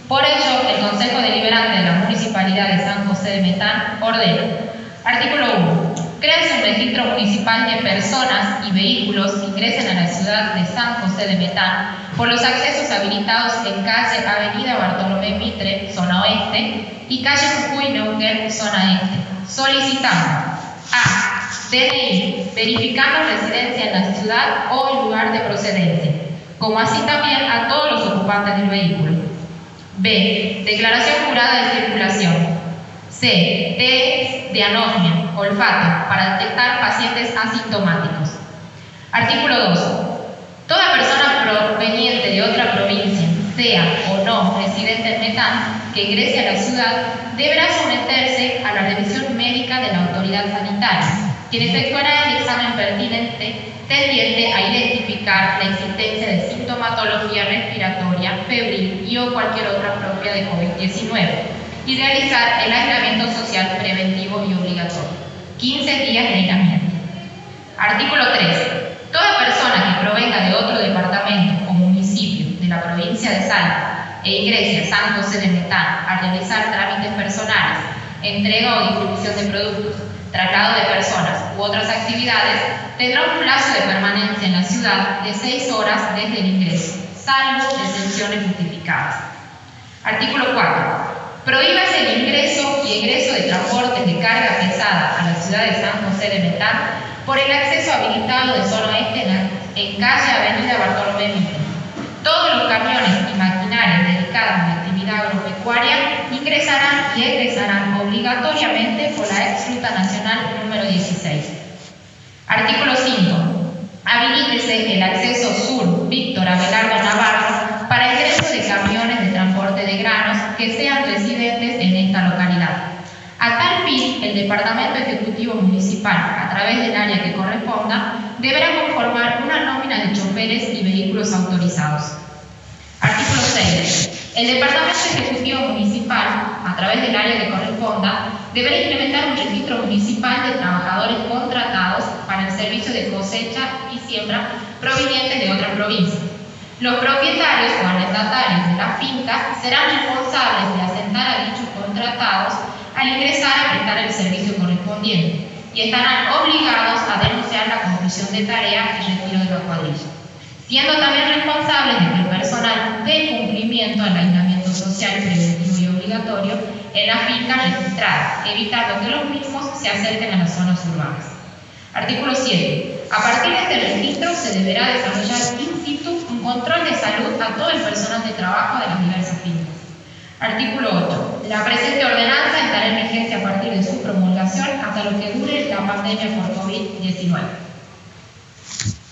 Por ello, el Consejo Deliberante de la Municipalidad de San José de Metán ordena. Artículo 1. Créase un registro municipal de personas y vehículos que ingresen a la ciudad de San José de Metán por los accesos habilitados en calle Avenida Bartolomé Mitre, zona oeste, y calle Jujuy Neuquén, zona este, solicitando a. DNI, verificando residencia en la ciudad o el lugar de procedencia, como así también a todos los ocupantes del vehículo. B. Declaración jurada de circulación. C. Test de anosmia, olfato, para detectar pacientes asintomáticos. Artículo 2. Toda persona proveniente de otra provincia, sea o no residente en Metán, que ingrese a la ciudad, deberá someterse a la revisión médica de la autoridad sanitaria, quien efectuará el examen pertinente tendiente a identificar la existencia de sintomatología respiratoria, febril y o cualquier otra propia de COVID-19 y realizar el aislamiento social preventivo y obligatorio. 15 días de aislamiento. Artículo 3. Toda persona que provenga de otro departamento o municipio de la provincia de Salta e ingrese a San José de Metán a realizar trámites personales, entrega o distribución de productos, traslado de personas u otras actividades, tendrá un plazo de permanencia en la ciudad de 6 horas desde el ingreso, salvo excepciones justificadas. Artículo 4. Prohíbase el ingreso y egreso de transportes de carga pesada a la ciudad de San José de Metán por el acceso habilitado de zona oeste en calle Avenida Bartolomé Mitre. Todos los camiones y maquinarias dedicadas a la actividad agropecuaria ingresarán y egresarán obligatoriamente por la Exruta Nacional número 16. Artículo 5. Habilítese el acceso sur Víctor Abelardo Navarro para ingreso de camiones de transporte de granos que sean residentes en esta localidad. A tal fin, el Departamento Ejecutivo Municipal, a través del área que corresponda, deberá conformar una nómina de choferes y vehículos autorizados. Artículo 6. El Departamento Ejecutivo Municipal, a través del área que corresponda, deberá implementar un registro municipal de trabajadores contratados para el servicio de cosecha y siembra provenientes de otra provincia. Los propietarios o arrendatarios de la finca serán responsables de asentar a dichos contratados al ingresar a prestar el servicio correspondiente y estarán obligados a denunciar la conclusión de tarea y retiro de la cuadrilla, siendo también responsables de que el personal dé cumplimiento al aislamiento social preventivo y obligatorio en las fincas registradas, evitando que los mismos se acerquen a las zonas urbanas. Artículo 7. A partir de este registro se deberá desarrollar in situ un control de salud a todo el personal de trabajo de las diversas fincas. Artículo 8. La presente ordenanza estará en vigencia a partir de su promulgación hasta lo que dure la pandemia por COVID-19.